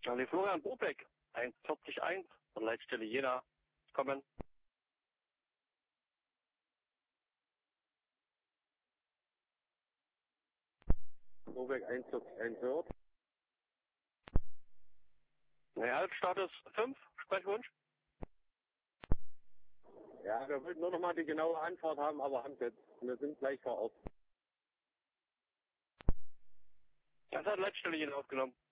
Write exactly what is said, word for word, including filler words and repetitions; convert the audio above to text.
An die Florian Bobeck, eins vierzig eins, von Leitstelle Jena. Kommen. Bobeck eins vierzig eins hört. Halbstatus fünf, Sprechwunsch. Ja, wir wollten nur noch mal die genaue Antwort haben, aber haben jetzt. Wir sind gleich vor Ort. Das hat Leitstelle Jena aufgenommen.